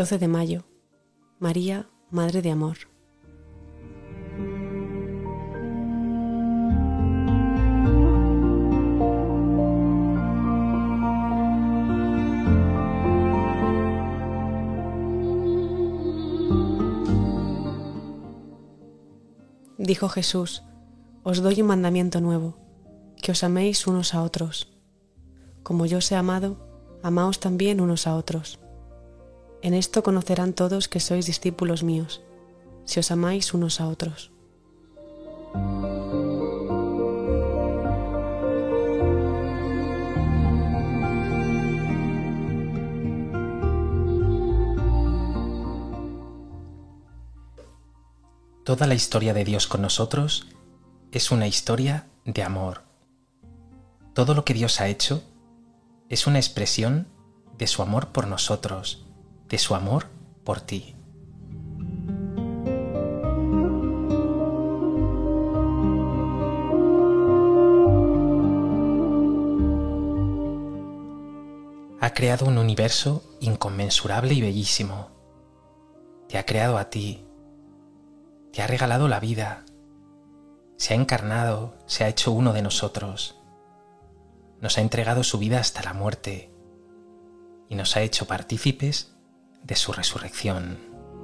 12 de mayo. María, Madre de Amor. Dijo Jesús: Os doy un mandamiento nuevo, que os améis unos a otros. Como yo os he amado, amaos también unos a otros. En esto conocerán todos que sois discípulos míos, si os amáis unos a otros. Toda la historia de Dios con nosotros es una historia de amor. Todo lo que Dios ha hecho es una expresión de su amor por nosotros, de su amor por ti. Ha creado un universo inconmensurable y bellísimo. Te ha creado a ti. Te ha regalado la vida. Se ha encarnado, se ha hecho uno de nosotros. Nos ha entregado su vida hasta la muerte y nos ha hecho partícipes de su resurrección.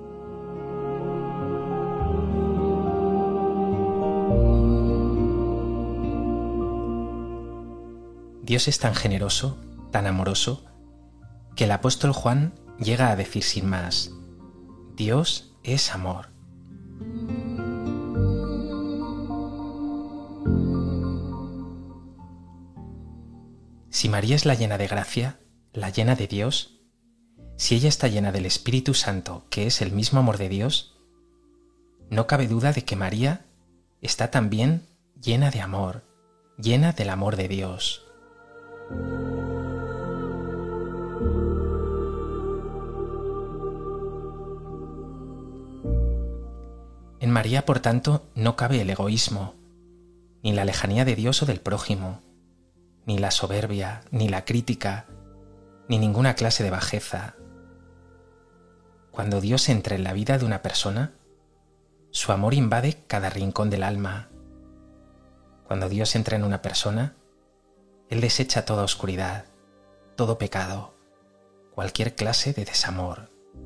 Dios es tan generoso, tan amoroso, que el apóstol Juan llega a decir sin más: Dios es amor. Si María es la llena de gracia, la llena de Dios, si ella está llena del Espíritu Santo, que es el mismo amor de Dios, no cabe duda de que María está también llena de amor, llena del amor de Dios. En María, por tanto, no cabe el egoísmo, ni la lejanía de Dios o del prójimo, ni la soberbia, ni la crítica, ni ninguna clase de bajeza. Cuando Dios entra en la vida de una persona, su amor invade cada rincón del alma. Cuando Dios entra en una persona, Él desecha toda oscuridad, todo pecado, cualquier clase de desamor.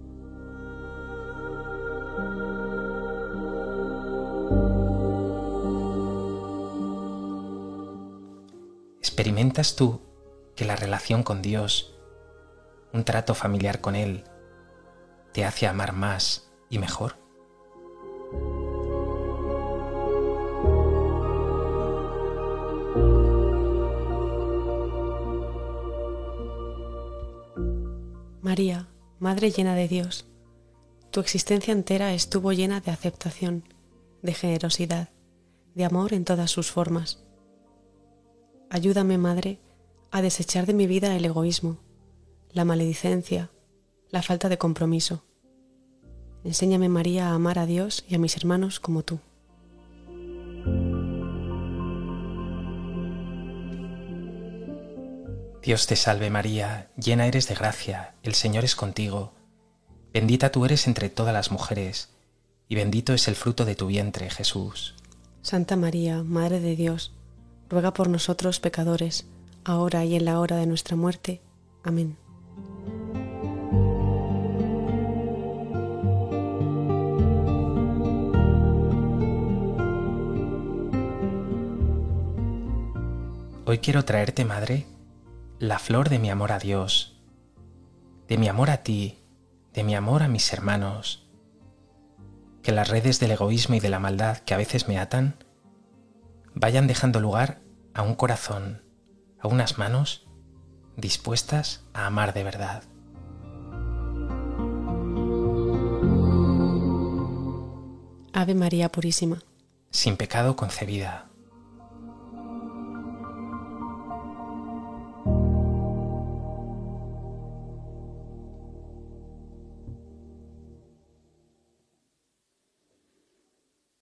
¿Experimentas tú que la relación con Dios, un trato familiar con Él, te hace amar más y mejor? María, Madre llena de Dios, tu existencia entera estuvo llena de aceptación, de generosidad, de amor en todas sus formas. Ayúdame, Madre, a desechar de mi vida el egoísmo, la maledicencia, la falta de compromiso. Enséñame, María, a amar a Dios y a mis hermanos como tú. Dios te salve María, llena eres de gracia, el Señor es contigo. Bendita tú eres entre todas las mujeres, y bendito es el fruto de tu vientre, Jesús. Santa María, Madre de Dios, ruega por nosotros pecadores, ahora y en la hora de nuestra muerte. Amén. Hoy quiero traerte, Madre, la flor de mi amor a Dios, de mi amor a ti, de mi amor a mis hermanos. Que las redes del egoísmo y de la maldad que a veces me atan vayan dejando lugar a un corazón, a unas manos dispuestas a amar de verdad. Ave María Purísima, sin pecado concebida.